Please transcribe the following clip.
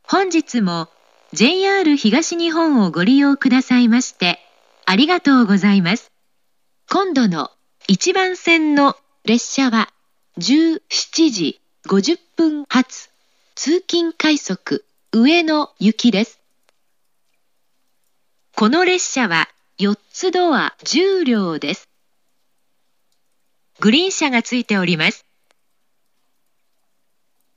本日も JR 東日本をご利用くださいましてありがとうございます。今度の1番線の列車は17時50分発通勤快速上野行きです。この列車は4つドア10両です。グリーン車がついております。